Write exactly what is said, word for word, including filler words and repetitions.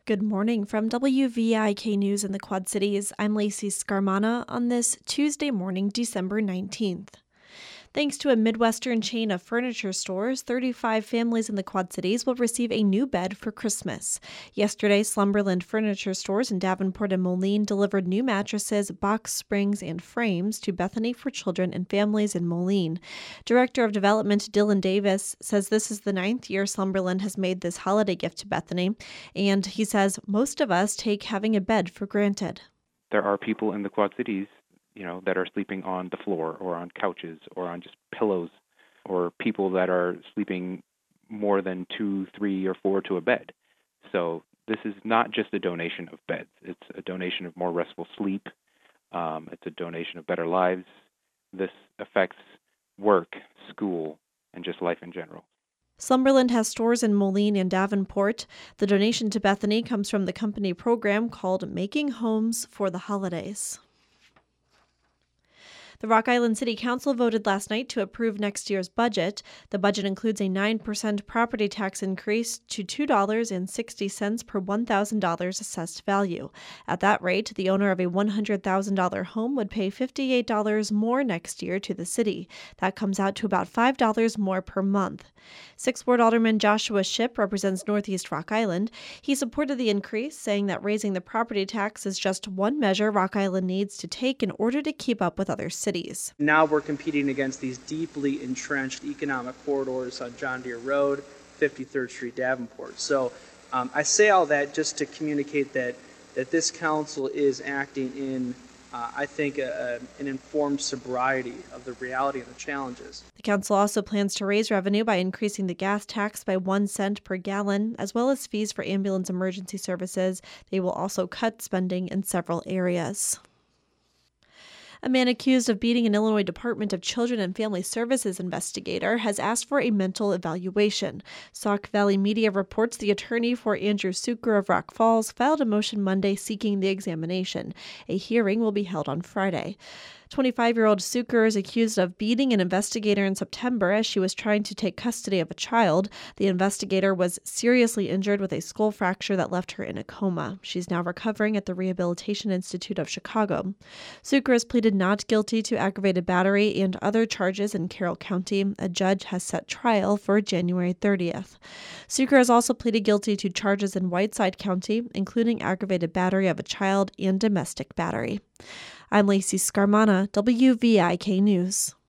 Good morning from W V I K News in the Quad Cities. I'm Lacey Scarmana on this Tuesday morning, December nineteenth. Thanks to a Midwestern chain of furniture stores, thirty-five families in the Quad Cities will receive a new bed for Christmas. Yesterday, Slumberland Furniture Stores in Davenport and Moline delivered new mattresses, box springs, and frames to Bethany for Children and Families in Moline. Director of Development Dylan Davis says this is the ninth year Slumberland has made this holiday gift to Bethany, and he says most of us take having a bed for granted. There are people in the Quad Cities you know, that are sleeping on the floor or on couches or on just pillows, or people that are sleeping more than two, three, or four to a bed. So this is not just a donation of beds. It's a donation of more restful sleep. Um, it's a donation of better lives. This affects work, school, and just life in general. Slumberland has stores in Moline and Davenport. The donation to Bethany comes from the company program called Making Homes for the Holidays. The Rock Island City Council voted last night to approve next year's budget. The budget includes a nine percent property tax increase to two dollars and sixty cents per one thousand dollars assessed value. At that rate, the owner of a one hundred thousand dollars home would pay fifty-eight dollars more next year to the city. That comes out to about five dollars more per month. Sixth Ward Alderman Joshua Shipp represents Northeast Rock Island. He supported the increase, saying that raising the property tax is just one measure Rock Island needs to take in order to keep up with other cities. Now we're competing against these deeply entrenched economic corridors on John Deere Road, fifty-third Street, Davenport. So um, I say all that just to communicate that that this council is acting in, uh, I think, a, a, an informed sobriety of the reality and the challenges. The council also plans to raise revenue by increasing the gas tax by one cent per gallon, as well as fees for ambulance emergency services. They will also cut spending in several areas. A man accused of beating an Illinois Department of Children and Family Services investigator has asked for a mental evaluation. Sauk Valley Media reports the attorney for Andrew Suker of Rock Falls filed a motion Monday seeking the examination. A hearing will be held on Friday. twenty-five-year-old Suker is accused of beating an investigator in September as she was trying to take custody of a child. The investigator was seriously injured with a skull fracture that left her in a coma. She's now recovering at the Rehabilitation Institute of Chicago. Suker has pleaded not guilty to aggravated battery and other charges in Carroll County. A judge has set trial for January thirtieth. Suker has also pleaded guilty to charges in Whiteside County, including aggravated battery of a child and domestic battery. I'm Lacey Scarmana, W V I K News.